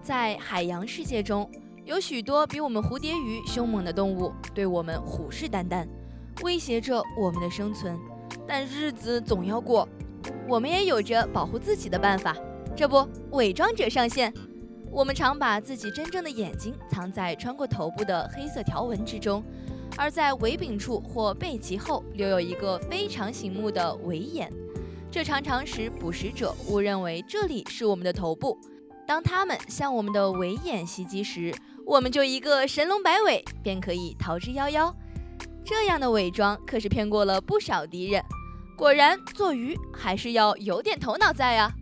在海洋世界中，有许多比我们蝴蝶鱼凶猛的动物，对我们虎视眈眈，威胁着我们的生存。但日子总要过，我们也有着保护自己的办法。这不，伪装者上线。我们常把自己真正的眼睛藏在穿过头部的黑色条纹之中，而在尾柄处或背鳍后留有一个非常醒目的尾眼，这常常使捕食者误认为这里是我们的头部。当他们向我们的尾眼袭击时，我们就一个神龙摆尾，便可以逃之夭夭。这样的伪装可是骗过了不少敌人。果然，做鱼还是要有点头脑在啊。